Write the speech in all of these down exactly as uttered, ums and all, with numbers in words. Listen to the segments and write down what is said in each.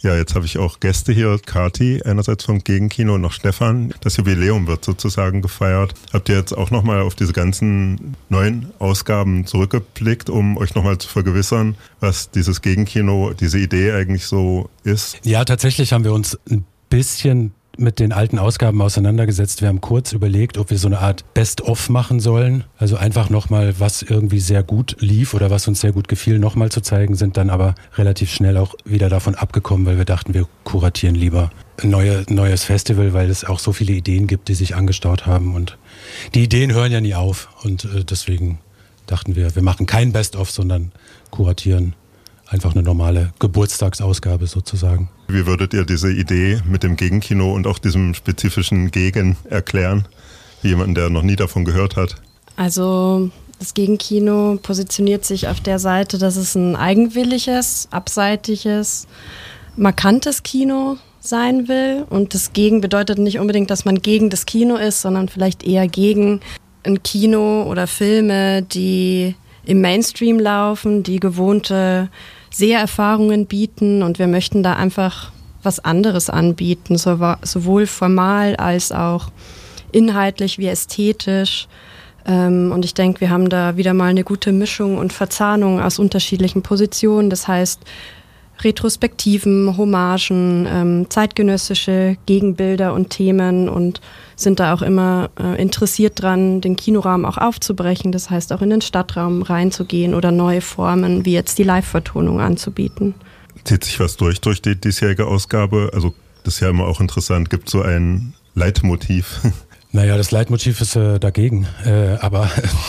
Ja, jetzt habe ich auch Gäste hier, Kati, einerseits vom Gegenkino und noch Stefan. Das Jubiläum wird sozusagen gefeiert. Habt ihr jetzt auch nochmal auf diese ganzen neuen Ausgaben zurückgeblickt, um euch nochmal zu vergewissern, was dieses Gegenkino, diese Idee eigentlich so ist? Ja, tatsächlich haben wir uns ein bisschen mit den alten Ausgaben auseinandergesetzt. Wir haben kurz überlegt, ob wir so eine Art Best-of machen sollen. Also einfach nochmal, was irgendwie sehr gut lief oder was uns sehr gut gefiel, nochmal zu zeigen, sind dann aber relativ schnell auch wieder davon abgekommen, weil wir dachten, wir kuratieren lieber ein neue, neues Festival, weil es auch so viele Ideen gibt, die sich angestaut haben. Und die Ideen hören ja nie auf. Und äh, deswegen dachten wir, wir machen kein Best-of, sondern kuratieren einfach eine normale Geburtstagsausgabe sozusagen. Wie würdet ihr diese Idee mit dem Gegenkino und auch diesem spezifischen Gegen erklären? Wie jemand, der noch nie davon gehört hat. Also das Gegenkino positioniert sich auf der Seite, dass es ein eigenwilliges, abseitiges, markantes Kino sein will. Und das Gegen bedeutet nicht unbedingt, dass man gegen das Kino ist, sondern vielleicht eher gegen ein Kino oder Filme, die im Mainstream laufen, die gewohnte Seherfahrungen bieten, und wir möchten da einfach was anderes anbieten, sowohl formal als auch inhaltlich wie ästhetisch. Und ich denke, wir haben da wieder mal eine gute Mischung und Verzahnung aus unterschiedlichen Positionen. Das heißt Retrospektiven, Hommagen, ähm, zeitgenössische Gegenbilder und Themen, und sind da auch immer äh, interessiert dran, den Kinoraum auch aufzubrechen. Das heißt auch in den Stadtraum reinzugehen oder neue Formen wie jetzt die Live-Vertonung anzubieten. Zieht sich was durch durch die diesjährige Ausgabe? Also das ist ja immer auch interessant. Gibt es so ein Leitmotiv? Naja, das Leitmotiv ist äh, dagegen, äh, aber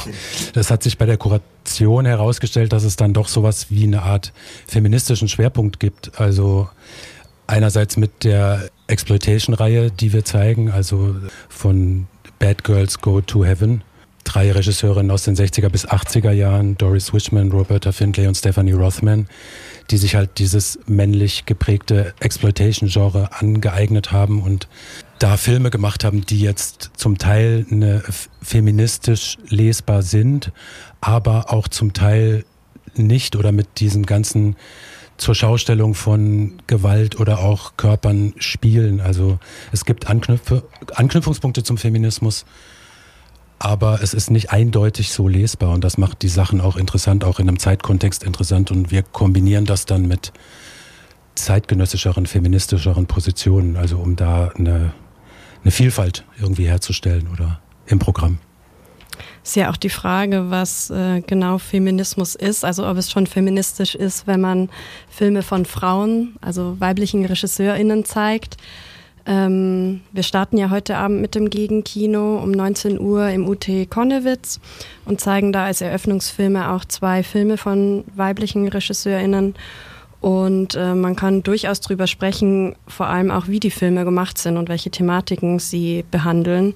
das hat sich bei der Kuration herausgestellt, dass es dann doch sowas wie eine Art feministischen Schwerpunkt gibt. Also einerseits mit der Exploitation-Reihe, die wir zeigen, also von Bad Girls Go to Heaven. Drei Regisseurinnen aus den sechziger bis achtziger Jahren, Doris Wishman, Roberta Findlay und Stephanie Rothman, die sich halt dieses männlich geprägte Exploitation-Genre angeeignet haben und da Filme gemacht haben, die jetzt zum Teil eine feministisch lesbar sind, aber auch zum Teil nicht oder mit diesem ganzen zur Schaustellung von Gewalt oder auch Körpern spielen. Also es gibt Anknüpfe, Anknüpfungspunkte zum Feminismus, aber es ist nicht eindeutig so lesbar, und das macht die Sachen auch interessant, auch in einem Zeitkontext interessant, und wir kombinieren das dann mit zeitgenössischeren, feministischeren Positionen, also um da eine, eine Vielfalt irgendwie herzustellen oder im Programm. Ist ja auch die Frage, was äh, genau Feminismus ist, also ob es schon feministisch ist, wenn man Filme von Frauen, also weiblichen RegisseurInnen zeigt. Ähm, wir starten ja heute Abend mit dem Gegenkino um neunzehn Uhr im U T Konnewitz und zeigen da als Eröffnungsfilme auch zwei Filme von weiblichen RegisseurInnen. Und äh, man kann durchaus drüber sprechen, vor allem auch, wie die Filme gemacht sind und welche Thematiken sie behandeln.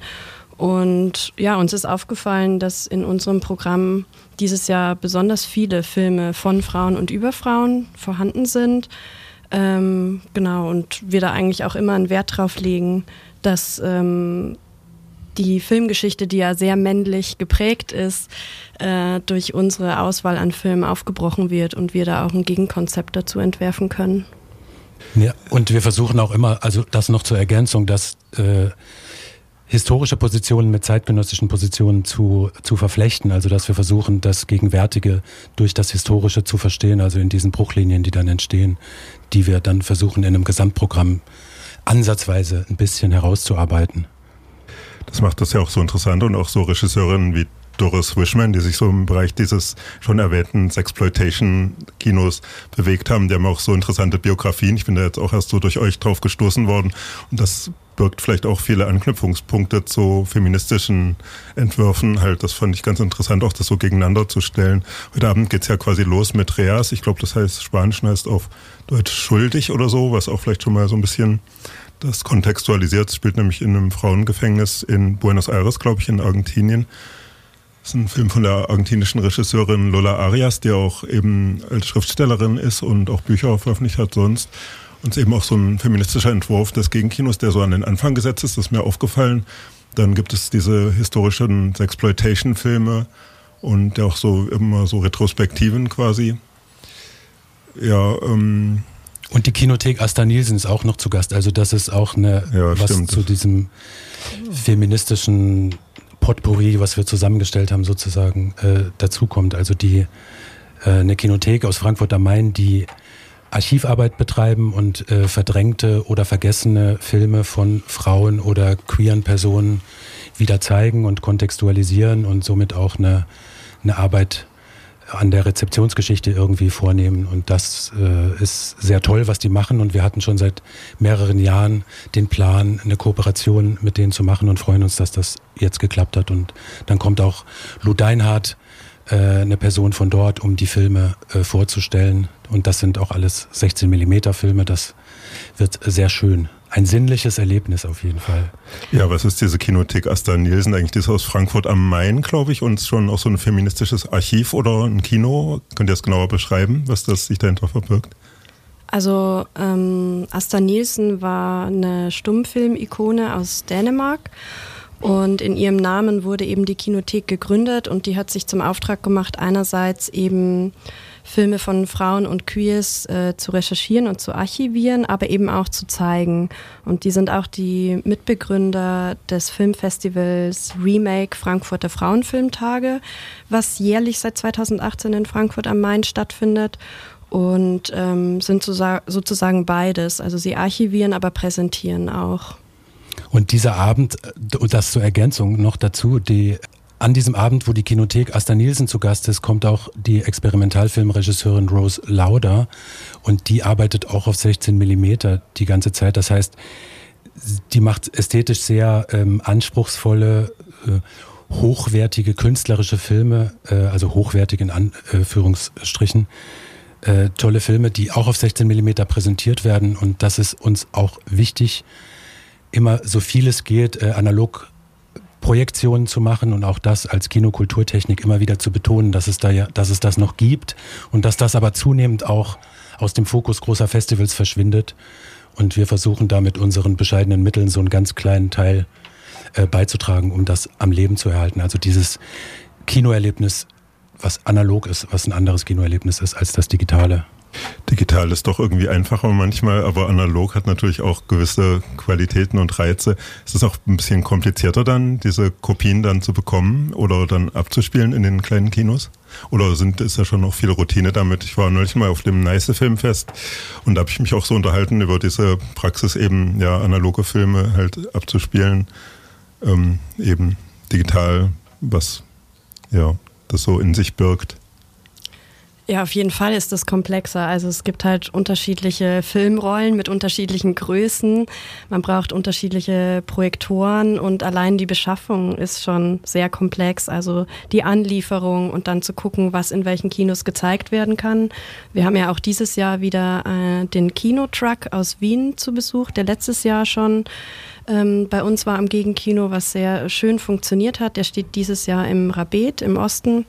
Und ja, uns ist aufgefallen, dass in unserem Programm dieses Jahr besonders viele Filme von Frauen und über Frauen vorhanden sind. Ähm, genau, und wir da eigentlich auch immer einen Wert drauf legen, dass ähm, die Filmgeschichte, die ja sehr männlich geprägt ist, äh, durch unsere Auswahl an Filmen aufgebrochen wird und wir da auch ein Gegenkonzept dazu entwerfen können. Ja, und wir versuchen auch immer, also das noch zur Ergänzung, dass äh, historische Positionen mit zeitgenössischen Positionen zu, zu verflechten, also dass wir versuchen, das Gegenwärtige durch das Historische zu verstehen, also in diesen Bruchlinien, die dann entstehen, die wir dann versuchen in einem Gesamtprogramm ansatzweise ein bisschen herauszuarbeiten. Das macht das ja auch so interessant, und auch so Regisseurinnen wie Doris Wishman, die sich so im Bereich dieses schon erwähnten Sexploitation-Kinos bewegt haben, die haben auch so interessante Biografien. Ich bin da jetzt auch erst so durch euch drauf gestoßen worden, und das birgt vielleicht auch viele Anknüpfungspunkte zu feministischen Entwürfen. Halt, das fand ich ganz interessant, auch das so gegeneinander zu stellen. Heute Abend geht's ja quasi los mit Reas. Ich glaube, das heißt, Spanisch heißt auf Deutsch schuldig oder so, was auch vielleicht schon mal so ein bisschen das kontextualisiert. Es spielt nämlich in einem Frauengefängnis in Buenos Aires, glaube ich, in Argentinien. Das ist ein Film von der argentinischen Regisseurin Lola Arias, die auch eben als Schriftstellerin ist und auch Bücher veröffentlicht hat sonst. Und es ist eben auch so ein feministischer Entwurf des Gegenkinos, der so an den Anfang gesetzt ist, das ist mir aufgefallen. Dann gibt es diese historischen Sexploitation-Filme und auch so immer so Retrospektiven quasi. Ja, ähm, Und die Kinothek Asta Nielsen ist auch noch zu Gast. Also das ist auch eine, ja, was stimmt. zu diesem feministischen Potpourri, was wir zusammengestellt haben, sozusagen äh, dazukommt. Also die äh, eine Kinothek aus Frankfurt am Main, die Archivarbeit betreiben und äh, verdrängte oder vergessene Filme von Frauen oder queeren Personen wieder zeigen und kontextualisieren und somit auch eine, eine Arbeit an der Rezeptionsgeschichte irgendwie vornehmen. Und das äh, ist sehr toll, was die machen. Und wir hatten schon seit mehreren Jahren den Plan, eine Kooperation mit denen zu machen und freuen uns, dass das jetzt geklappt hat. Und dann kommt auch Lou Deinhardt, äh, eine Person von dort, um die Filme äh, vorzustellen. Und das sind auch alles sechzehn Millimeter Filme. Das wird sehr schön. Ein sinnliches Erlebnis auf jeden Fall. Ja, was ist diese Kinothek Asta Nielsen eigentlich? Die ist aus Frankfurt am Main, glaube ich, und schon auch so ein feministisches Archiv oder ein Kino. Könnt ihr das genauer beschreiben, was das sich dahinter verbirgt? Also ähm, Asta Nielsen war eine Stummfilm-Ikone aus Dänemark und in ihrem Namen wurde eben die Kinothek gegründet und die hat sich zum Auftrag gemacht, einerseits eben Filme von Frauen und Queers äh, zu recherchieren und zu archivieren, aber eben auch zu zeigen. Und die sind auch die Mitbegründer des Filmfestivals Remake Frankfurter Frauenfilmtage, was jährlich seit zweitausendachtzehn in Frankfurt am Main stattfindet. Und ähm, sind sozusagen beides. Also sie archivieren, aber präsentieren auch. Und dieser Abend, das zur Ergänzung noch dazu, die an diesem Abend, wo die Kinothek Asta Nielsen zu Gast ist, kommt auch die Experimentalfilmregisseurin Rose Lauder und die arbeitet auch auf sechzehn Millimeter die ganze Zeit. Das heißt, die macht ästhetisch sehr ähm, anspruchsvolle, äh, hochwertige künstlerische Filme, äh, also hochwertig in Anführungsstrichen, äh, tolle Filme, die auch auf sechzehn Millimeter präsentiert werden und das ist uns auch wichtig, immer so viel es geht, äh, analog Projektionen zu machen und auch das als Kinokulturtechnik immer wieder zu betonen, dass es da ja, dass es das noch gibt und dass das aber zunehmend auch aus dem Fokus großer Festivals verschwindet. Und wir versuchen da mit unseren bescheidenen Mitteln so einen ganz kleinen Teil äh, beizutragen, um das am Leben zu erhalten. Also dieses Kinoerlebnis, was analog ist, was ein anderes Kinoerlebnis ist als das digitale. Digital ist doch irgendwie einfacher manchmal, aber analog hat natürlich auch gewisse Qualitäten und Reize. Ist es auch ein bisschen komplizierter dann, diese Kopien dann zu bekommen oder dann abzuspielen in den kleinen Kinos? Oder sind, ist ja schon noch viel Routine damit? Ich war neulich mal auf dem Neiße Filmfest und da habe ich mich auch so unterhalten über diese Praxis eben, ja, analoge Filme halt abzuspielen, ähm, eben digital, was ja das so in sich birgt. Ja, auf jeden Fall ist das komplexer. Also es gibt halt unterschiedliche Filmrollen mit unterschiedlichen Größen. Man braucht unterschiedliche Projektoren und allein die Beschaffung ist schon sehr komplex. Also die Anlieferung und dann zu gucken, was in welchen Kinos gezeigt werden kann. Wir haben ja auch dieses Jahr wieder äh, den Kinotruck aus Wien zu Besuch, der letztes Jahr schon ähm, bei uns war am Gegenkino, was sehr schön funktioniert hat. Der steht dieses Jahr im Rabet im Osten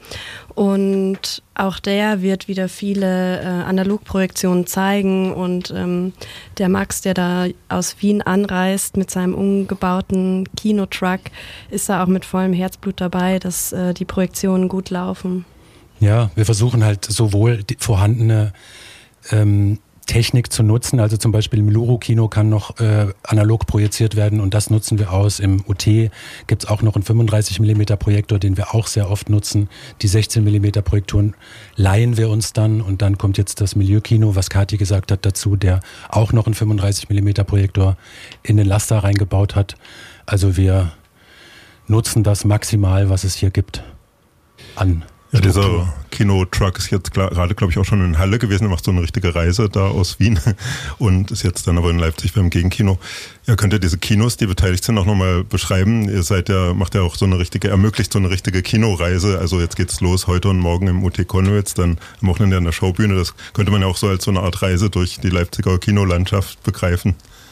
und auch der wird wieder viele äh, Analogprojektionen zeigen und ähm, der Max, der da aus Wien anreist mit seinem umgebauten Kinotruck, ist da auch mit vollem Herzblut dabei, dass äh, die Projektionen gut laufen. Ja, wir versuchen halt sowohl die vorhandene ähm, Technik zu nutzen, also zum Beispiel im Luro-Kino kann noch äh, analog projiziert werden und das nutzen wir aus. Im U T gibt es auch noch einen fünfunddreißig Millimeter Projektor, den wir auch sehr oft nutzen. Die sechzehn Millimeter Projektoren leihen wir uns dann und dann kommt jetzt das Milieu-Kino, was Kathi gesagt hat, dazu, der auch noch einen fünfunddreißig Millimeter Projektor in den Laster reingebaut hat. Also wir nutzen das maximal, was es hier gibt, an Ja, dieser Kinotruck ist jetzt gerade, glaube ich, auch schon in Halle gewesen. Er macht so eine richtige Reise da aus Wien und ist jetzt dann aber in Leipzig beim Gegenkino. Ja, könnt ihr diese Kinos, die beteiligt sind, auch nochmal beschreiben? Ihr seid ja, macht ja auch so eine richtige, ermöglicht so eine richtige Kinoreise. Also jetzt geht's los, heute und morgen im U T Konnewitz, dann am Wochenende an der Schaubühne. Das könnte man ja auch so als so eine Art Reise durch die Leipziger Kinolandschaft begreifen.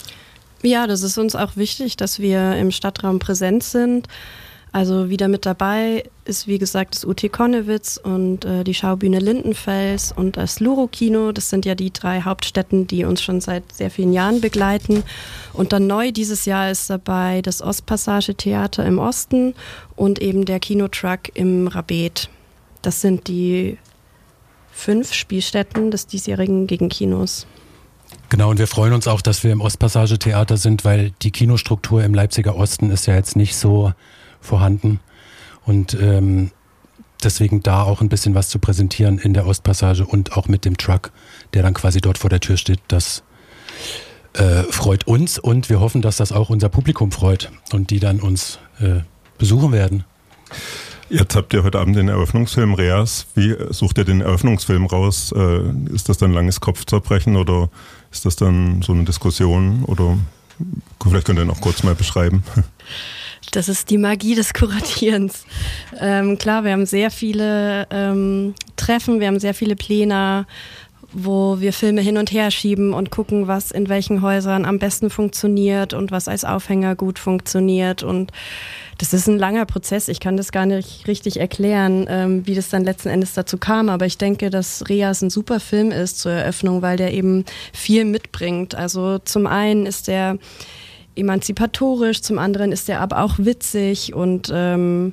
Ja, das ist uns auch wichtig, dass wir im Stadtraum präsent sind. Also wieder mit dabei ist, wie gesagt, das U T Konnewitz und äh, die Schaubühne Lindenfels und das Luro-Kino. Das sind ja die drei Hauptstätten, die uns schon seit sehr vielen Jahren begleiten. Und dann neu dieses Jahr ist dabei das Ostpassage-Theater im Osten und eben der Kinotruck im Rabet. Das sind die fünf Spielstätten des diesjährigen Gegenkinos. Genau, und wir freuen uns auch, dass wir im Ostpassage-Theater sind, weil die Kinostruktur im Leipziger Osten ist ja jetzt nicht so vorhanden. Und ähm, deswegen da auch ein bisschen was zu präsentieren in der Ostpassage und auch mit dem Truck, der dann quasi dort vor der Tür steht, das äh, freut uns und wir hoffen, dass das auch unser Publikum freut und die dann uns äh, besuchen werden. Jetzt habt ihr heute Abend den Eröffnungsfilm Reas. Wie sucht ihr den Eröffnungsfilm raus? Äh, ist das dann langes Kopfzerbrechen oder ist das dann so eine Diskussion? Oder vielleicht könnt ihr noch kurz mal beschreiben. Das ist die Magie des Kuratierens. Ähm, klar, wir haben sehr viele ähm, Treffen, wir haben sehr viele Pläne, wo wir Filme hin und her schieben und gucken, was in welchen Häusern am besten funktioniert und was als Aufhänger gut funktioniert. Und das ist ein langer Prozess. Ich kann das gar nicht richtig erklären, ähm, wie das dann letzten Endes dazu kam. Aber ich denke, dass Reas ein super Film ist zur Eröffnung, weil der eben viel mitbringt. Also zum einen ist der emanzipatorisch, zum anderen ist der aber auch witzig und ähm,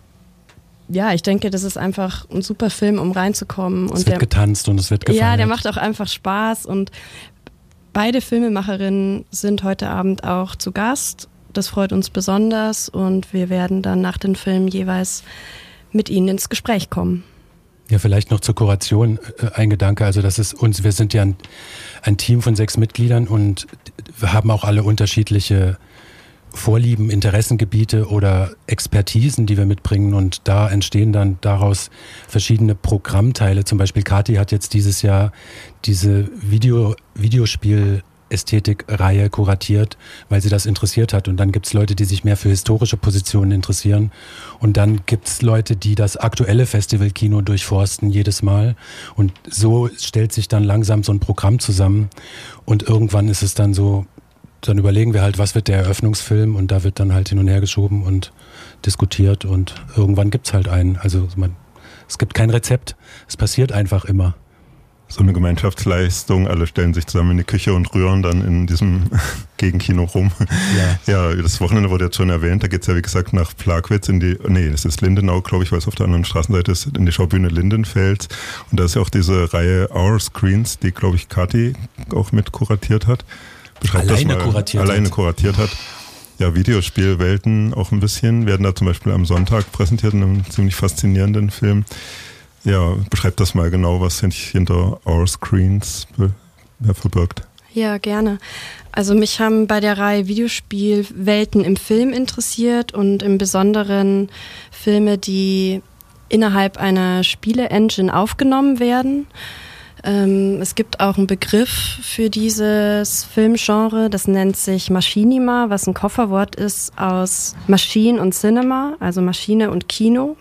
ja, ich denke, das ist einfach ein super Film, um reinzukommen. Es und wird der, getanzt und es wird gefeiert. Ja, der macht auch einfach Spaß und beide Filmemacherinnen sind heute Abend auch zu Gast. Das freut uns besonders und wir werden dann nach den Filmen jeweils mit ihnen ins Gespräch kommen. Ja, vielleicht noch zur Kuration äh, ein Gedanke. Also das ist uns, wir sind ja ein, ein Team von sechs Mitgliedern und wir haben auch alle unterschiedliche Vorlieben, Interessengebiete oder Expertisen, die wir mitbringen und da entstehen dann daraus verschiedene Programmteile. Zum Beispiel Kathi hat jetzt dieses Jahr diese Video, Videospiel Ästhetik-Reihe kuratiert, weil sie das interessiert hat. Und dann gibt es Leute, die sich mehr für historische Positionen interessieren. Und dann gibt es Leute, die das aktuelle Festivalkino durchforsten jedes Mal. Und so stellt sich dann langsam so ein Programm zusammen. Und irgendwann ist es dann so, dann überlegen wir halt, was wird der Eröffnungsfilm? Und da wird dann halt hin und her geschoben und diskutiert. Und irgendwann gibt es halt einen. Also man, es gibt kein Rezept. Es passiert einfach immer. So eine Gemeinschaftsleistung, alle stellen sich zusammen in die Küche und rühren dann in diesem Gegenkino rum. Ja. Ja, das Wochenende wurde jetzt schon erwähnt, da geht es ja wie gesagt nach Plagwitz in die, nee, das ist Lindenau, glaube ich, weil es auf der anderen Straßenseite ist, in die Schaubühne Lindenfels. Und da ist ja auch diese Reihe Our Screens, die, glaube ich, Kathi auch mit kuratiert hat. Beschreibt alleine das mal, kuratiert alleine hat. kuratiert hat. Ja, Videospielwelten auch ein bisschen, werden da zum Beispiel am Sonntag präsentiert in einem ziemlich faszinierenden Film. Ja, beschreib das mal genau, was sich hinter Our Screens ja, verbirgt. Ja, gerne. Also mich haben bei der Reihe Videospielwelten im Film interessiert und im Besonderen Filme, die innerhalb einer Spiele-Engine aufgenommen werden. Ähm, es gibt auch einen Begriff für dieses Filmgenre, das nennt sich Machinima, was ein Kofferwort ist aus Machine und Cinema, also Maschine und Kino.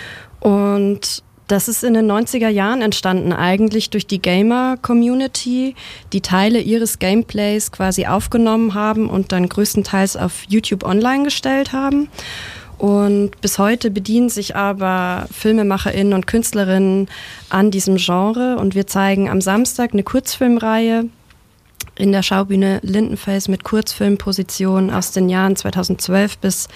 Und das ist in den neunziger Jahren entstanden, eigentlich durch die Gamer-Community, die Teile ihres Gameplays quasi aufgenommen haben und dann größtenteils auf YouTube online gestellt haben. Und bis heute bedienen sich aber FilmemacherInnen und KünstlerInnen an diesem Genre. Und wir zeigen am Samstag eine Kurzfilmreihe in der Schaubühne Lindenfels mit Kurzfilmpositionen aus den Jahren zweitausendzwölf bis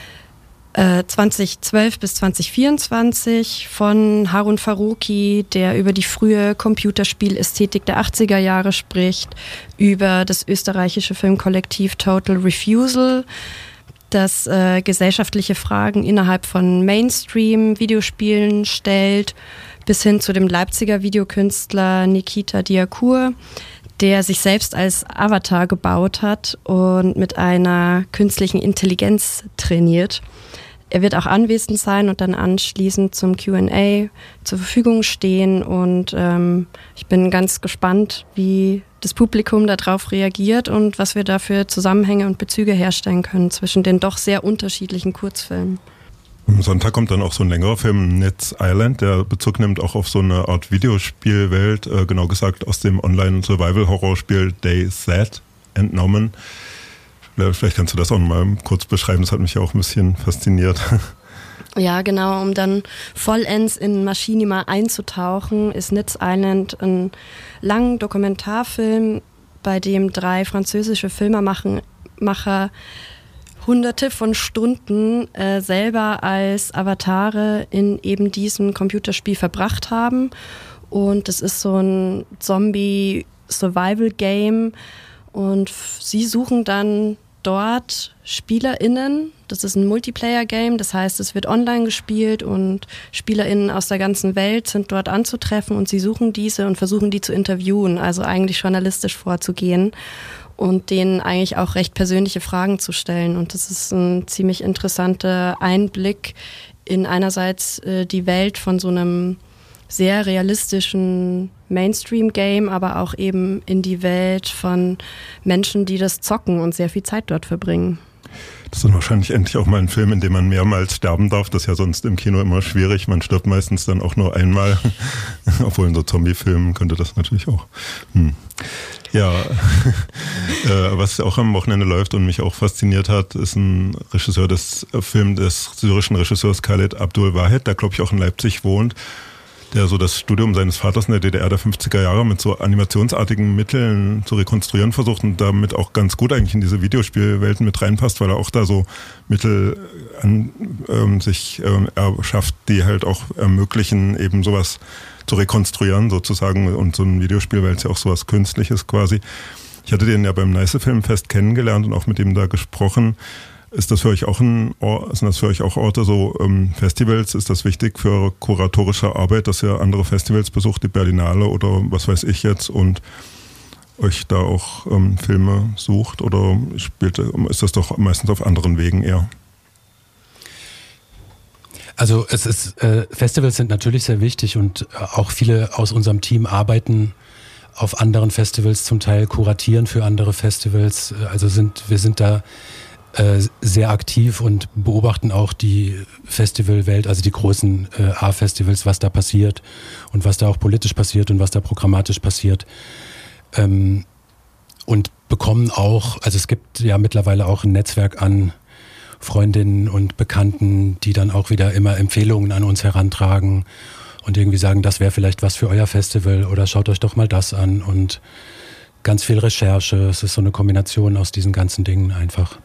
zweitausendzwölf bis zweitausendvierundzwanzig von Harun Farooqi, der über die frühe Computerspielästhetik der achtziger Jahre spricht, über das österreichische Filmkollektiv Total Refusal, das äh, gesellschaftliche Fragen innerhalb von Mainstream-Videospielen stellt, bis hin zu dem Leipziger Videokünstler Nikita Diakur, der sich selbst als Avatar gebaut hat und mit einer künstlichen Intelligenz trainiert. Er wird auch anwesend sein und dann anschließend zum Q and A zur Verfügung stehen. Und ähm, ich bin ganz gespannt, wie das Publikum darauf reagiert und was wir da für Zusammenhänge und Bezüge herstellen können zwischen den doch sehr unterschiedlichen Kurzfilmen. Am Sonntag kommt dann auch so ein längerer Film, Netz Island, der Bezug nimmt auch auf so eine Art Videospielwelt, äh, genau gesagt aus dem Online-Survival-Horrorspiel Day Z entnommen. Vielleicht kannst du das auch mal kurz beschreiben, das hat mich ja auch ein bisschen fasziniert. Ja, genau, um dann vollends in Machinima einzutauchen, ist Netz Island ein langer Dokumentarfilm, bei dem drei französische Filmemacher hunderte von Stunden äh, selber als Avatare in eben diesem Computerspiel verbracht haben. Und es ist so ein Zombie- Survival-Game und sie suchen dann dort SpielerInnen. Das ist ein Multiplayer-Game, das heißt, es wird online gespielt und SpielerInnen aus der ganzen Welt sind dort anzutreffen und sie suchen diese und versuchen die zu interviewen, also eigentlich journalistisch vorzugehen und denen eigentlich auch recht persönliche Fragen zu stellen. Und das ist ein ziemlich interessanter Einblick in einerseits äh, die Welt von so einem sehr realistischen Mainstream-Game, aber auch eben in die Welt von Menschen, die das zocken und sehr viel Zeit dort verbringen. Das ist dann wahrscheinlich endlich auch mal ein Film, in dem man mehrmals sterben darf. Das ist ja sonst im Kino immer schwierig. Man stirbt meistens dann auch nur einmal. Obwohl in so Zombie-Filmen könnte das natürlich auch. Hm. Ja, äh, was auch am Wochenende läuft und mich auch fasziniert hat, ist ein Regisseur des äh, Film des syrischen Regisseurs Khaled Abdul Wahid, der glaube ich auch in Leipzig wohnt, der so das Studium seines Vaters in der D D R der fünfziger Jahre mit so animationsartigen Mitteln zu rekonstruieren versucht und damit auch ganz gut eigentlich in diese Videospielwelten mit reinpasst, weil er auch da so Mittel an, ähm, sich ähm, erschafft, die halt auch ermöglichen, eben sowas zu rekonstruieren sozusagen und so ein Videospiel, weil es ja auch sowas Künstliches quasi. Ich hatte den ja beim Neiße Filmfest kennengelernt und auch mit ihm da gesprochen. Ist das für euch auch ein Ort, sind das für euch auch Orte, so ähm, Festivals? Ist das wichtig für eure kuratorische Arbeit, dass ihr andere Festivals besucht, die Berlinale oder was weiß ich jetzt und euch da auch ähm, Filme sucht oder spielt, ist das doch meistens auf anderen Wegen eher? Also es ist, äh, Festivals sind natürlich sehr wichtig und auch viele aus unserem Team arbeiten auf anderen Festivals, zum Teil kuratieren für andere Festivals. Also sind wir sind da sehr aktiv und beobachten auch die Festivalwelt, also die großen äh, A-Festivals, was da passiert und was da auch politisch passiert und was da programmatisch passiert. Ähm, und bekommen auch, also es gibt ja mittlerweile auch ein Netzwerk an Freundinnen und Bekannten, die dann auch wieder immer Empfehlungen an uns herantragen und irgendwie sagen, das wäre vielleicht was für euer Festival oder schaut euch doch mal das an und ganz viel Recherche. Es ist so eine Kombination aus diesen ganzen Dingen einfach.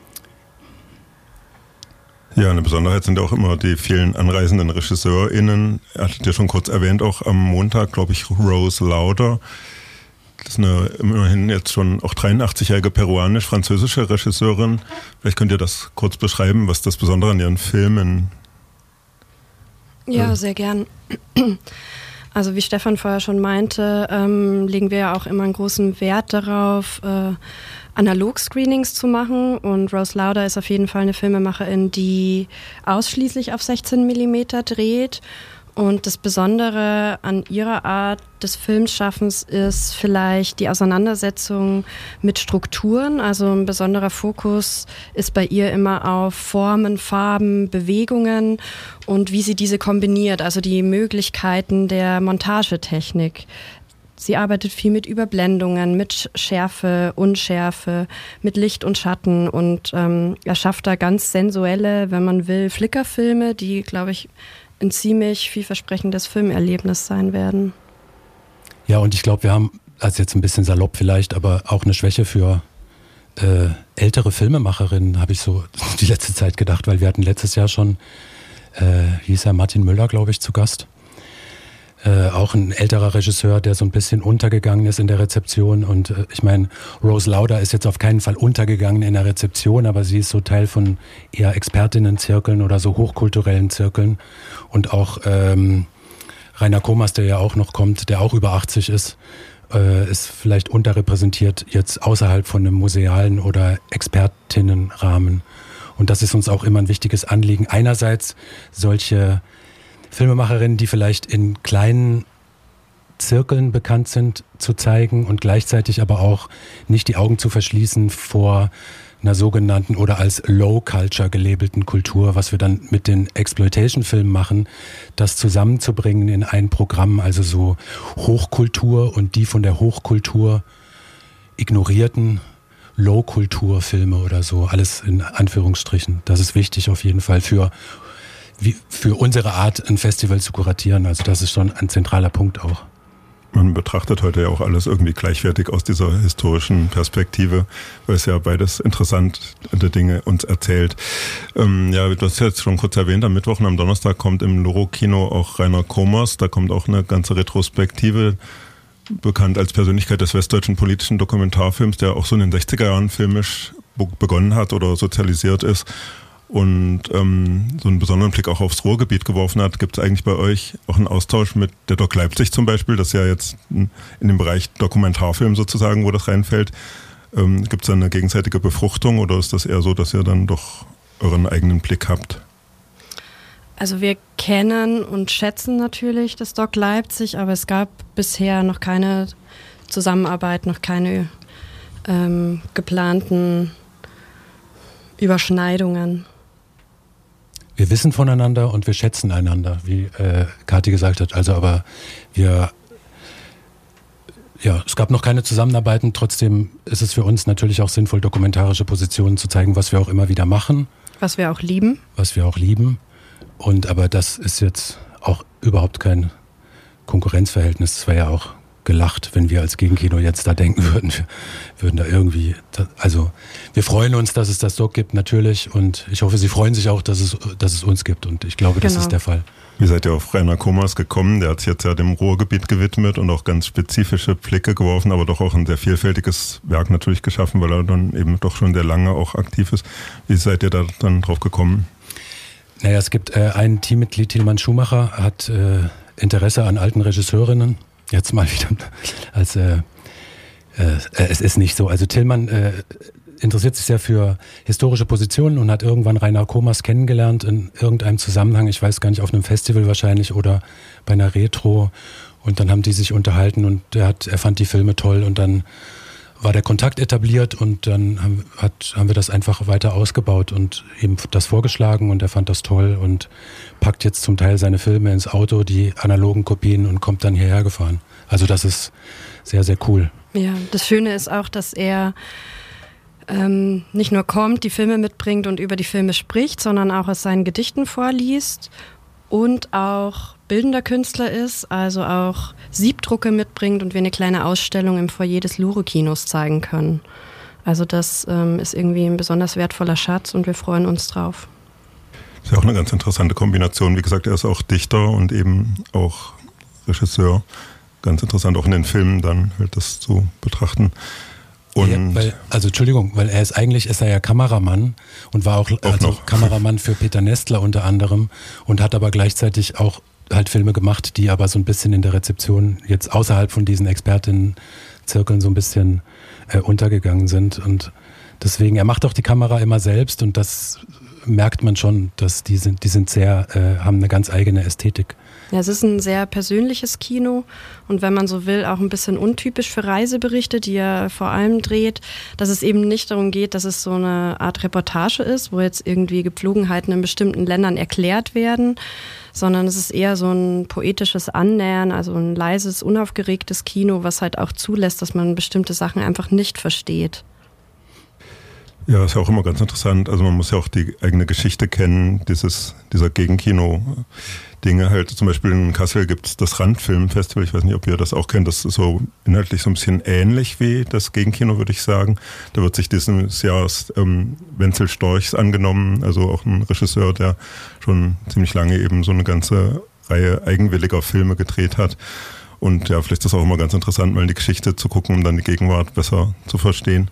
Ja, eine Besonderheit sind auch immer die vielen anreisenden RegisseurInnen. Ihr hattet ja schon kurz erwähnt, auch am Montag, glaube ich, Rose Lauder. Das ist eine immerhin jetzt schon auch dreiundachtzigjährige peruanisch-französische Regisseurin. Vielleicht könnt ihr das kurz beschreiben, was das Besondere an ihren Filmen ist. Ja, sehr gern. Also wie Stefan vorher schon meinte, ähm, legen wir ja auch immer einen großen Wert darauf, äh, Analog-Screenings zu machen und Rose Lauder ist auf jeden Fall eine Filmemacherin, die ausschließlich auf sechzehn Millimeter dreht und das Besondere an ihrer Art des Filmschaffens ist vielleicht die Auseinandersetzung mit Strukturen, also ein besonderer Fokus ist bei ihr immer auf Formen, Farben, Bewegungen und wie sie diese kombiniert, also die Möglichkeiten der Montagetechnik. Sie arbeitet viel mit Überblendungen, mit Schärfe, Unschärfe, mit Licht und Schatten und ähm, erschafft da ganz sensuelle, wenn man will, Flickerfilme, die, glaube ich, ein ziemlich vielversprechendes Filmerlebnis sein werden. Ja, und ich glaube, wir haben, also jetzt ein bisschen salopp vielleicht, aber auch eine Schwäche für äh, ältere Filmemacherinnen, habe ich so die letzte Zeit gedacht, weil wir hatten letztes Jahr schon, äh, hieß er Martin Müller, glaube ich, zu Gast. Äh, auch ein älterer Regisseur, der so ein bisschen untergegangen ist in der Rezeption und äh, ich meine, Rose Lauder ist jetzt auf keinen Fall untergegangen in der Rezeption, aber sie ist so Teil von eher Expertinnenzirkeln oder so hochkulturellen Zirkeln und auch ähm, Rainer Komas, der ja auch noch kommt, der auch über achtzig ist, äh, ist vielleicht unterrepräsentiert jetzt außerhalb von einem musealen oder Expertinnenrahmen und das ist uns auch immer ein wichtiges Anliegen. Einerseits solche Filmemacherinnen, die vielleicht in kleinen Zirkeln bekannt sind, zu zeigen und gleichzeitig aber auch nicht die Augen zu verschließen vor einer sogenannten oder als Low Culture gelabelten Kultur, was wir dann mit den Exploitation-Filmen machen, das zusammenzubringen in ein Programm, also so Hochkultur und die von der Hochkultur ignorierten Low-Kultur-Filme oder so, alles in Anführungsstrichen. Das ist wichtig auf jeden Fall für Wie für unsere Art, ein Festival zu kuratieren. Also das ist schon ein zentraler Punkt auch. Man betrachtet heute ja auch alles irgendwie gleichwertig aus dieser historischen Perspektive, weil es ja beides interessante Dinge uns erzählt. Ähm, ja, du hast jetzt schon kurz erwähnt, am Mittwoch und am Donnerstag kommt im Loro-Kino auch Rainer Komas. Da kommt auch eine ganze Retrospektive bekannt als Persönlichkeit des westdeutschen politischen Dokumentarfilms, der auch so in den sechziger Jahren filmisch begonnen hat oder sozialisiert ist und ähm, so einen besonderen Blick auch aufs Ruhrgebiet geworfen hat. Gibt es eigentlich bei euch auch einen Austausch mit der Doc Leipzig zum Beispiel, das ist ja jetzt in dem Bereich Dokumentarfilm sozusagen, wo das reinfällt. Ähm, Gibt es da eine gegenseitige Befruchtung oder ist das eher so, dass ihr dann doch euren eigenen Blick habt? Also wir kennen und schätzen natürlich das Doc Leipzig, aber es gab bisher noch keine Zusammenarbeit, noch keine ähm, geplanten Überschneidungen. Wir wissen voneinander und wir schätzen einander, wie äh, Kathi gesagt hat. Also aber wir, ja, es gab noch keine Zusammenarbeiten. Trotzdem ist es für uns natürlich auch sinnvoll, dokumentarische Positionen zu zeigen, was wir auch immer wieder machen. Was wir auch lieben. Was wir auch lieben. Und aber das ist jetzt auch überhaupt kein Konkurrenzverhältnis. Es wäre ja auch gelacht, wenn wir als Gegenkino jetzt da denken würden, wir würden da irgendwie, also wir freuen uns, dass es das Doc gibt, natürlich, und ich hoffe, Sie freuen sich auch, dass es, dass es uns gibt, und ich glaube, genau. Das ist der Fall. Wie seid ihr auf Rainer Komas gekommen? Der hat sich jetzt ja dem Ruhrgebiet gewidmet und auch ganz spezifische Blicke geworfen, aber doch auch ein sehr vielfältiges Werk natürlich geschaffen, weil er dann eben doch schon sehr lange auch aktiv ist. Wie seid ihr da dann drauf gekommen? Naja, es gibt äh, ein Teammitglied, Tilman Schumacher, hat äh, Interesse an alten Regisseurinnen. Jetzt mal wieder als äh, äh, es ist nicht so. Also Tilman äh, interessiert sich sehr für historische Positionen und hat irgendwann Rainer Komas kennengelernt in irgendeinem Zusammenhang. Ich weiß gar nicht, auf einem Festival wahrscheinlich oder bei einer Retro. Und dann haben die sich unterhalten und er hat, er fand die Filme toll und dann war der Kontakt etabliert und dann haben, hat, haben wir das einfach weiter ausgebaut und ihm das vorgeschlagen und er fand das toll und packt jetzt zum Teil seine Filme ins Auto, die analogen Kopien, und kommt dann hierher gefahren. Also das ist sehr, sehr cool. Ja, das Schöne ist auch, dass er ähm, nicht nur kommt, die Filme mitbringt und über die Filme spricht, sondern auch aus seinen Gedichten vorliest und auch bildender Künstler ist, also auch Siebdrucke mitbringt und wir eine kleine Ausstellung im Foyer des Luro-Kinos zeigen können. Also das ähm, ist irgendwie ein besonders wertvoller Schatz und wir freuen uns drauf. Das ist ja auch eine ganz interessante Kombination. Wie gesagt, er ist auch Dichter und eben auch Regisseur. Ganz interessant, auch in den Filmen dann halt das zu betrachten. Und ja, weil, also Entschuldigung, weil er ist eigentlich ist er ja Kameramann und war auch, auch also noch. Kameramann für Peter Nestler unter anderem und hat aber gleichzeitig auch halt Filme gemacht, die aber so ein bisschen in der Rezeption jetzt außerhalb von diesen Expertinnenzirkeln so ein bisschen äh, untergegangen sind. Und deswegen, er macht auch die Kamera immer selbst und das merkt man schon, dass die sind, die sind sehr, äh, haben eine ganz eigene Ästhetik. Ja, es ist ein sehr persönliches Kino und wenn man so will, auch ein bisschen untypisch für Reiseberichte, die er vor allem dreht, dass es eben nicht darum geht, dass es so eine Art Reportage ist, wo jetzt irgendwie Gepflogenheiten in bestimmten Ländern erklärt werden, sondern es ist eher so ein poetisches Annähern, also ein leises, unaufgeregtes Kino, was halt auch zulässt, dass man bestimmte Sachen einfach nicht versteht. Ja, ist ja auch immer ganz interessant. Also man muss ja auch die eigene Geschichte kennen, dieses, dieser Gegenkino-Dinge halt. Zum Beispiel in Kassel gibt es das Randfilmfestival. Ich weiß nicht, ob ihr das auch kennt. Das ist so inhaltlich so ein bisschen ähnlich wie das Gegenkino, würde ich sagen. Da wird sich dieses Jahr ähm, Wenzel Storchs angenommen, also auch ein Regisseur, der schon ziemlich lange eben so eine ganze Reihe eigenwilliger Filme gedreht hat. Und ja, vielleicht ist das auch immer ganz interessant, mal in die Geschichte zu gucken, um dann die Gegenwart besser zu verstehen.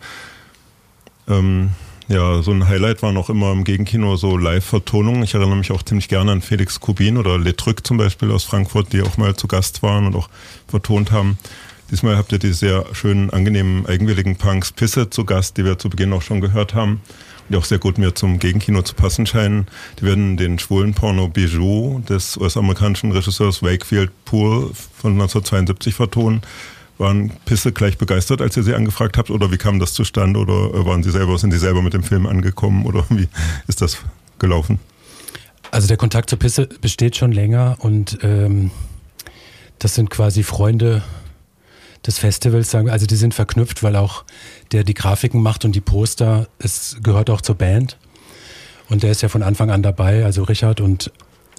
Ähm, ja, so ein Highlight war noch immer im Gegenkino so Live-Vertonungen. Ich erinnere mich auch ziemlich gerne an Felix Kubin oder Le Truc zum Beispiel aus Frankfurt, die auch mal zu Gast waren und auch vertont haben. Diesmal habt ihr die sehr schönen, angenehmen, eigenwilligen Punks Pisse zu Gast, die wir zu Beginn auch schon gehört haben, die auch sehr gut mir zum Gegenkino zu passen scheinen. Die werden den schwulen Porno Bijou des U S-amerikanischen Regisseurs Wakefield Poole von neunzehnhundertzweiundsiebzig vertonen. Waren Pisse gleich begeistert, als ihr sie angefragt habt, oder wie kam das zustande, oder waren sie selber, sind sie selber mit dem Film angekommen, oder wie ist das gelaufen? Also der Kontakt zur Pisse besteht schon länger und ähm, das sind quasi Freunde des Festivals, sagen wir. Also die sind verknüpft, weil auch der die Grafiken macht und die Poster, es gehört auch zur Band und der ist ja von Anfang an dabei, also Richard, und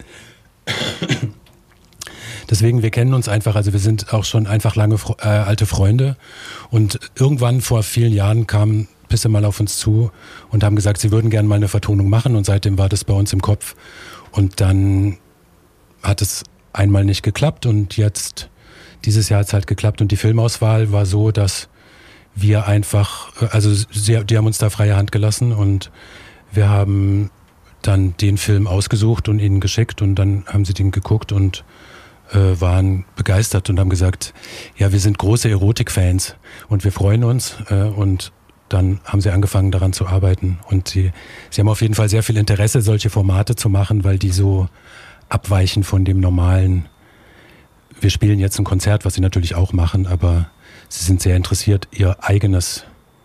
deswegen, wir kennen uns einfach, also wir sind auch schon einfach lange äh, alte Freunde und irgendwann vor vielen Jahren kamen Pisse mal auf uns zu und haben gesagt, sie würden gerne mal eine Vertonung machen und seitdem war das bei uns im Kopf und dann hat es einmal nicht geklappt und jetzt dieses Jahr hat es halt geklappt und die Filmauswahl war so, dass wir einfach, also sie, die haben uns da freie Hand gelassen und wir haben dann den Film ausgesucht und ihnen geschickt und dann haben sie den geguckt und äh, waren begeistert und haben gesagt, ja, wir sind große Erotik-Fans und wir freuen uns äh, und dann haben sie angefangen daran zu arbeiten und sie, sie haben auf jeden Fall sehr viel Interesse, solche Formate zu machen, weil die so abweichen von dem normalen, wir spielen jetzt ein Konzert, was sie natürlich auch machen, aber sie sind sehr interessiert, ihr eigenes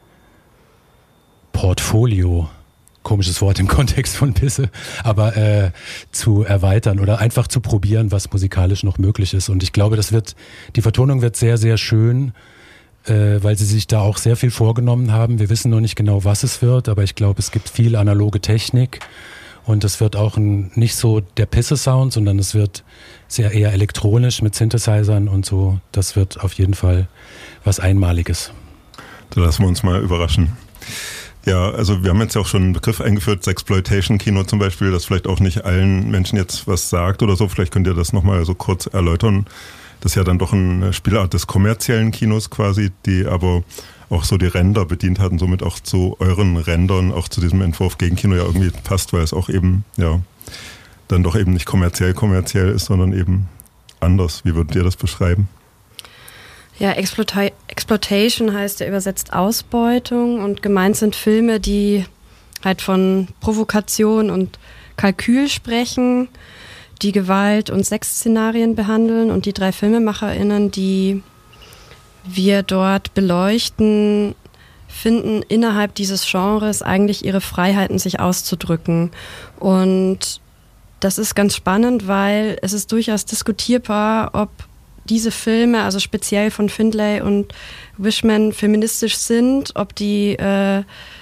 Portfolio, komisches Wort im Kontext von Pisse, aber äh, zu erweitern oder einfach zu probieren, was musikalisch noch möglich ist. Und ich glaube, das wird, die Vertonung wird sehr, sehr schön, äh, weil sie sich da auch sehr viel vorgenommen haben. Wir wissen noch nicht genau, was es wird, aber ich glaube, es gibt viel analoge Technik und es wird auch ein, nicht so der Pisse-Sound, sondern es wird sehr eher elektronisch mit Synthesizern und so. Das wird auf jeden Fall was Einmaliges. Da lassen wir uns mal überraschen. Ja, also wir haben jetzt ja auch schon einen Begriff eingeführt, Sexploitation-Kino zum Beispiel, das vielleicht auch nicht allen Menschen jetzt was sagt oder so. Vielleicht könnt ihr das nochmal so kurz erläutern. Das ist ja dann doch eine Spielart des kommerziellen Kinos quasi, die aber auch so die Ränder bedient hat und somit auch zu euren Rändern, auch zu diesem Entwurf gegen Kino ja irgendwie passt, weil es auch eben, ja, dann doch eben nicht kommerziell kommerziell ist, sondern eben anders. Wie würdet ihr das beschreiben? Ja, Exploita- Exploitation heißt ja übersetzt Ausbeutung und gemeint sind Filme, die halt von Provokation und Kalkül sprechen, die Gewalt- und Sexszenarien behandeln und die drei FilmemacherInnen, die wir dort beleuchten, finden innerhalb dieses Genres eigentlich ihre Freiheiten, sich auszudrücken. Und das ist ganz spannend, weil es ist durchaus diskutierbar, ob diese Filme, also speziell von Findlay und Wishman, feministisch sind, ob die äh,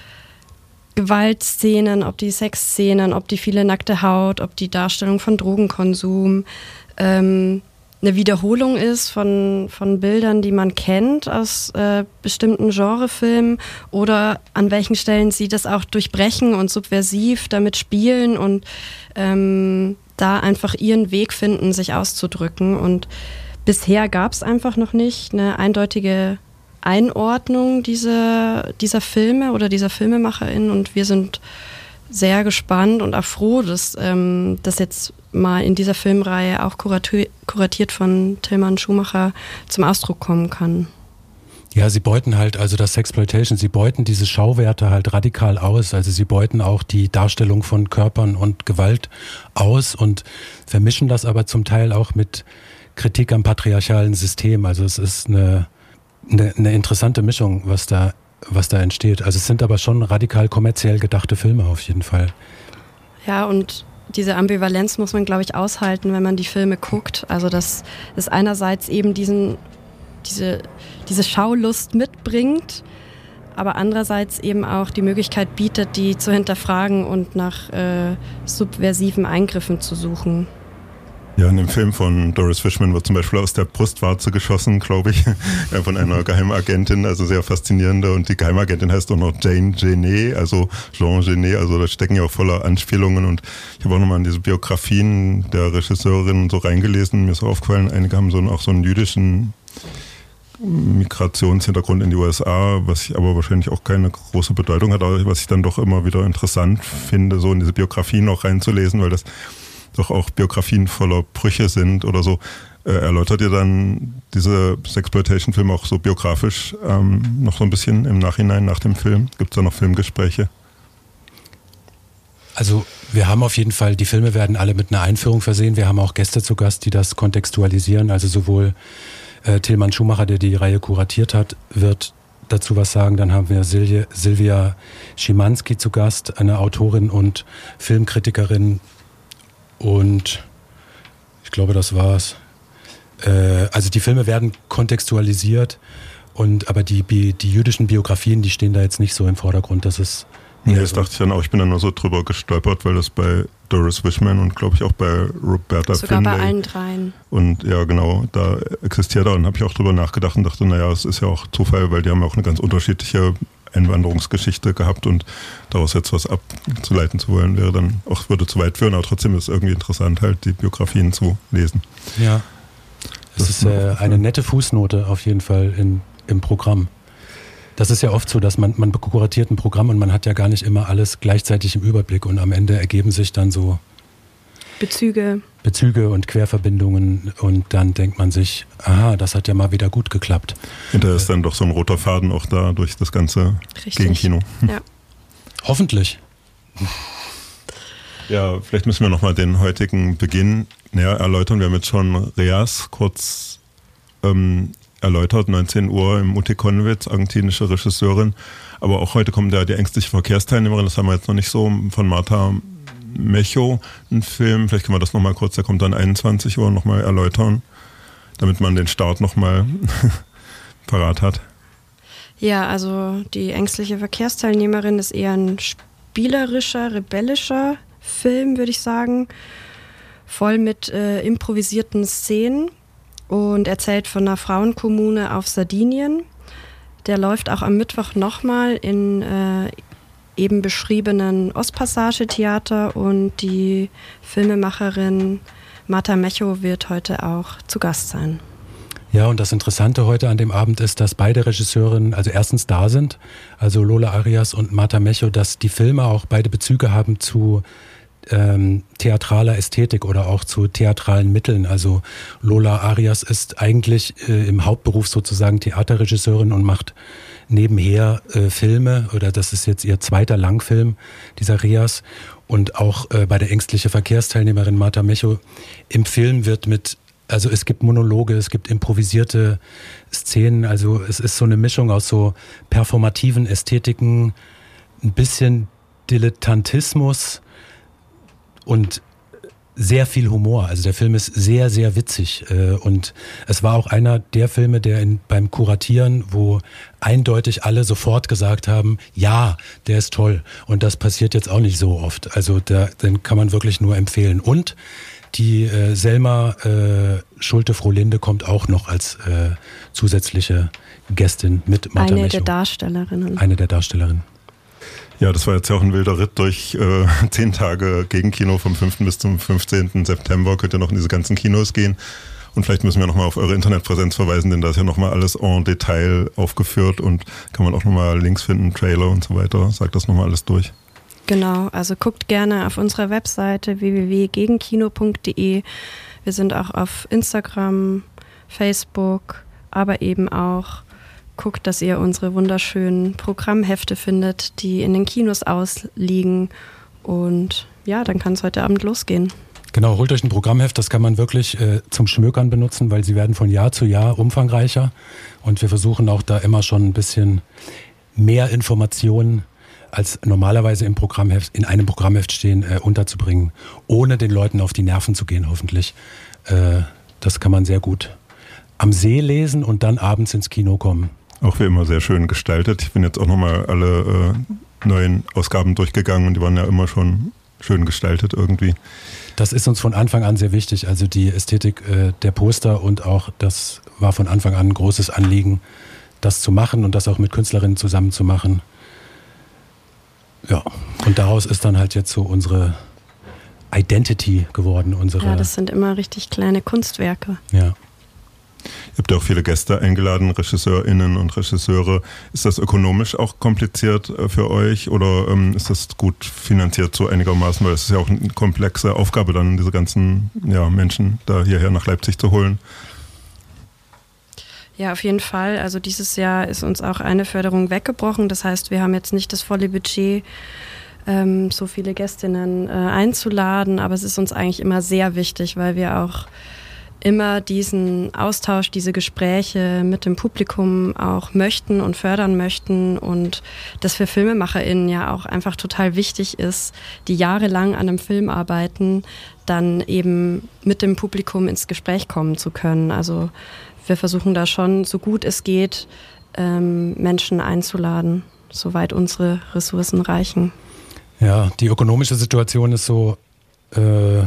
Gewaltszenen, ob die Sexszenen, ob die viele nackte Haut, ob die Darstellung von Drogenkonsum ähm, eine Wiederholung ist von, von Bildern, die man kennt aus äh, bestimmten Genrefilmen oder an welchen Stellen sie das auch durchbrechen und subversiv damit spielen und ähm, da einfach ihren Weg finden, sich auszudrücken. Und bisher gab es einfach noch nicht eine eindeutige Einordnung dieser, dieser Filme oder dieser FilmemacherInnen und wir sind sehr gespannt und auch froh, dass ähm, das jetzt mal in dieser Filmreihe auch kurati- kuratiert von Tilman Schumacher zum Ausdruck kommen kann. Ja, sie beuten halt, also das Sexploitation, sie beuten diese Schauwerte halt radikal aus. Also sie beuten auch die Darstellung von Körpern und Gewalt aus und vermischen das aber zum Teil auch mit Kritik am patriarchalen System. Also es ist eine, eine, eine interessante Mischung, was da, was da entsteht. Also es sind aber schon radikal kommerziell gedachte Filme auf jeden Fall. Ja, und diese Ambivalenz muss man, glaube ich, aushalten, wenn man die Filme guckt. Also dass es einerseits eben diesen, diese, diese Schaulust mitbringt, aber andererseits eben auch die Möglichkeit bietet, die zu hinterfragen und nach äh, subversiven Eingriffen zu suchen. Ja, in dem Film von Doris Fishman wird zum Beispiel aus der Brustwarze geschossen, glaube ich, ja, von einer Geheimagentin, also sehr faszinierende. Und die Geheimagentin heißt auch noch Jane Genet, also Jean Genet, also da stecken ja auch voller Anspielungen. Und ich habe auch nochmal in diese Biografien der Regisseurin so reingelesen. Mir ist aufgefallen, einige haben so einen, auch so einen jüdischen Migrationshintergrund in die U S A, was ich aber wahrscheinlich auch keine große Bedeutung hat, aber was ich dann doch immer wieder interessant finde, so in diese Biografien auch reinzulesen, weil das doch auch Biografien voller Brüche sind oder so. Äh, erläutert ihr dann diese Sexploitation-Filme auch so biografisch ähm, noch so ein bisschen im Nachhinein, nach dem Film? Gibt es da noch Filmgespräche? Also wir haben auf jeden Fall, die Filme werden alle mit einer Einführung versehen. Wir haben auch Gäste zu Gast, die das kontextualisieren. Also sowohl äh, Tilman Schumacher, der die Reihe kuratiert hat, wird dazu was sagen. Dann haben wir Silje, Silvia Schimanski zu Gast, eine Autorin und Filmkritikerin. Und ich glaube, das war's. Äh, also die Filme werden kontextualisiert, und aber die, die, die jüdischen Biografien, die stehen da jetzt nicht so im Vordergrund. Das ist nee, das so. Dachte ich dann auch. Ich bin dann nur so drüber gestolpert, weil das bei Doris Wishman und glaube ich auch bei Roberta Sogar Findlay. bei allen dreien. Und ja, genau, da existiert er und habe ich auch drüber nachgedacht und dachte, naja, es ist ja auch Zufall, weil die haben ja auch eine ganz unterschiedliche Einwanderungsgeschichte gehabt und daraus jetzt was abzuleiten zu wollen, wäre dann auch, würde zu weit führen, aber trotzdem ist es irgendwie interessant, halt die Biografien zu lesen. Ja. Das, das ist äh, eine nette Fußnote auf jeden Fall in, im Programm. Das ist ja oft so, dass man, man kuratiert ein Programm und man hat ja gar nicht immer alles gleichzeitig im Überblick und am Ende ergeben sich dann so Bezüge. Bezüge und Querverbindungen und dann denkt man sich, aha, das hat ja mal wieder gut geklappt. Hinterher ist dann doch so ein roter Faden auch da durch das ganze Richtig. Gegenkino. Ja. Hoffentlich. Ja, vielleicht müssen wir nochmal den heutigen Beginn näher erläutern. Wir haben jetzt schon Reas kurz ähm, erläutert, neunzehn Uhr im Ute Konowitz, argentinische Regisseurin. Aber auch heute kommt ja die ängstliche Verkehrsteilnehmerin, das haben wir jetzt noch nicht so, von Marta Mecho, ein Film. Vielleicht können wir das nochmal kurz, der kommt dann einundzwanzig Uhr, nochmal erläutern, damit man den Start nochmal parat hat. Ja, also die ängstliche Verkehrsteilnehmerin ist eher ein spielerischer, rebellischer Film, würde ich sagen. Voll mit äh, improvisierten Szenen und erzählt von einer Frauenkommune auf Sardinien. Der läuft auch am Mittwoch nochmal in äh, eben beschriebenen Ostpassage-Theater und die Filmemacherin Marta Mecho wird heute auch zu Gast sein. Ja, und das Interessante heute an dem Abend ist, dass beide Regisseurinnen also erstens da sind, also Lola Arias und Marta Mecho, dass die Filme auch beide Bezüge haben zu ähm, theatraler Ästhetik oder auch zu theatralen Mitteln. Also Lola Arias ist eigentlich äh, im Hauptberuf sozusagen Theaterregisseurin und macht nebenher äh, Filme, oder das ist jetzt ihr zweiter Langfilm, dieser Reas. Und auch äh, bei der ängstliche Verkehrsteilnehmerin Marta Mecho im Film wird mit, also es gibt Monologe, es gibt improvisierte Szenen, also es ist so eine Mischung aus so performativen Ästhetiken, ein bisschen Dilettantismus und sehr viel Humor. Also der Film ist sehr, sehr witzig. Und es war auch einer der Filme, der in, beim Kuratieren, wo eindeutig alle sofort gesagt haben, ja, der ist toll. Und das passiert jetzt auch nicht so oft. Also da, den kann man wirklich nur empfehlen. Und die äh, Selma äh, Schulte-Frohlinde kommt auch noch als äh, zusätzliche Gästin mit Marta Mecho. Eine der Darstellerinnen. Eine der Darstellerinnen. Ja, das war jetzt ja auch ein wilder Ritt durch äh, zehn Tage Gegenkino vom fünften bis zum fünfzehnten September. Könnt ihr noch in diese ganzen Kinos gehen. Und vielleicht müssen wir nochmal auf eure Internetpräsenz verweisen, denn da ist ja nochmal alles en Detail aufgeführt und kann man auch nochmal Links finden, Trailer und so weiter. Sagt das nochmal alles durch. Genau, also guckt gerne auf unserer Webseite w w w punkt gegenkino punkt d e. Wir sind auch auf Instagram, Facebook, aber eben auch guckt, dass ihr unsere wunderschönen Programmhefte findet, die in den Kinos ausliegen. Und ja, dann kann es heute Abend losgehen. Genau, holt euch ein Programmheft, das kann man wirklich äh, zum Schmökern benutzen, weil sie werden von Jahr zu Jahr umfangreicher. Und wir versuchen auch da immer schon ein bisschen mehr Informationen als normalerweise im Programmheft, in einem Programmheft stehen, äh, unterzubringen, ohne den Leuten auf die Nerven zu gehen, hoffentlich. Äh, das kann man sehr gut am See lesen und dann abends ins Kino kommen. Auch wie immer sehr schön gestaltet. Ich bin jetzt auch nochmal alle äh, neuen Ausgaben durchgegangen und die waren ja immer schon schön gestaltet irgendwie. Das ist uns von Anfang an sehr wichtig. Also die Ästhetik äh, der Poster und auch das war von Anfang an ein großes Anliegen, das zu machen und das auch mit Künstlerinnen zusammen zu machen. Ja, und daraus ist dann halt jetzt so unsere Identity geworden. Unsere, ja, das sind immer richtig kleine Kunstwerke. Ja. Ihr habt ja auch viele Gäste eingeladen, RegisseurInnen und Regisseure. Ist das ökonomisch auch kompliziert für euch oder ähm, ist das gut finanziert so einigermaßen? Weil es ist ja auch eine komplexe Aufgabe, dann diese ganzen ja, Menschen da hierher nach Leipzig zu holen. Ja, auf jeden Fall. Also dieses Jahr ist uns auch eine Förderung weggebrochen. Das heißt, wir haben jetzt nicht das volle Budget, ähm, so viele Gästinnen äh, einzuladen. Aber es ist uns eigentlich immer sehr wichtig, weil wir auch immer diesen Austausch, diese Gespräche mit dem Publikum auch möchten und fördern möchten und das für FilmemacherInnen ja auch einfach total wichtig ist, die jahrelang an einem Film arbeiten, dann eben mit dem Publikum ins Gespräch kommen zu können. Also wir versuchen da schon, so gut es geht, ähm, Menschen einzuladen, soweit unsere Ressourcen reichen. Ja, die ökonomische Situation ist so äh,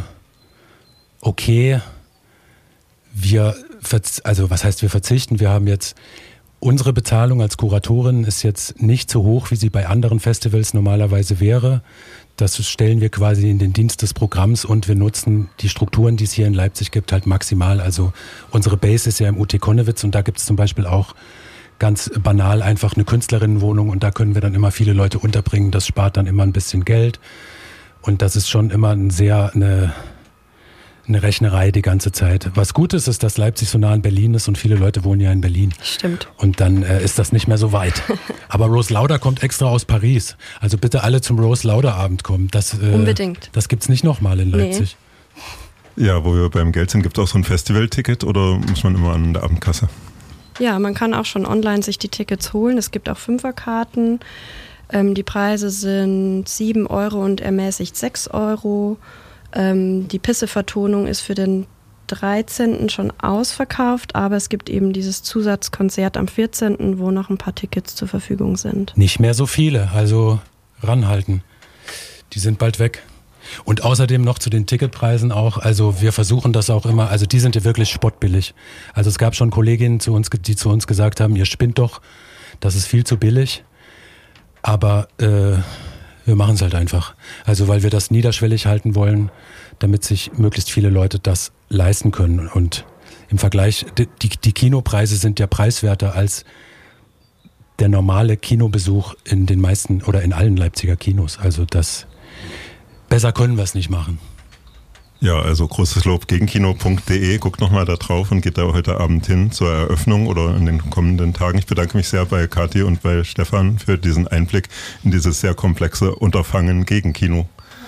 okay. Wir, verz- also was heißt wir verzichten? Wir haben jetzt unsere Bezahlung als Kuratorin ist jetzt nicht so hoch, wie sie bei anderen Festivals normalerweise wäre. Das stellen wir quasi in den Dienst des Programms und wir nutzen die Strukturen, die es hier in Leipzig gibt, halt maximal. Also unsere Base ist ja im U T Konnewitz und da gibt es zum Beispiel auch ganz banal einfach eine Künstlerinnenwohnung und da können wir dann immer viele Leute unterbringen. Das spart dann immer ein bisschen Geld und das ist schon immer ein sehr eine eine Rechnerei die ganze Zeit. Was gut ist, ist, dass Leipzig so nah an Berlin ist und viele Leute wohnen ja in Berlin. Stimmt. Und dann äh, ist das nicht mehr so weit. Aber Rose Lauder kommt extra aus Paris. Also bitte alle zum Rose Lauder Abend kommen. Das, äh, Unbedingt. Das gibt's nicht nochmal in Leipzig. Nee. Ja, wo wir beim Geld sind, gibt es auch so ein Festivalticket oder muss man immer an der Abendkasse? Ja, man kann auch schon online sich die Tickets holen. Es gibt auch Fünferkarten. Ähm, die Preise sind sieben Euro und ermäßigt sechs Euro. Ähm, die Pisse-Vertonung ist für den dreizehnten schon ausverkauft, aber es gibt eben dieses Zusatzkonzert am vierzehnten, wo noch ein paar Tickets zur Verfügung sind. Nicht mehr so viele, also ranhalten. Die sind bald weg. Und außerdem noch zu den Ticketpreisen auch, also wir versuchen das auch immer, also die sind ja wirklich spottbillig. Also es gab schon Kolleginnen zu uns, die zu uns gesagt haben, ihr spinnt doch, das ist viel zu billig, aber äh, wir machen es halt einfach. Also weil wir das niederschwellig halten wollen, damit sich möglichst viele Leute das leisten können. Und im Vergleich, die, die Kinopreise sind ja preiswerter als der normale Kinobesuch in den meisten oder in allen Leipziger Kinos. Also das, besser können wir es nicht machen. Ja, also großes Lob gegenkino punkt de. Guckt nochmal da drauf und geht da heute Abend hin zur Eröffnung oder in den kommenden Tagen. Ich bedanke mich sehr bei Kathi und bei Stefan für diesen Einblick in dieses sehr komplexe Unterfangen Gegenkino.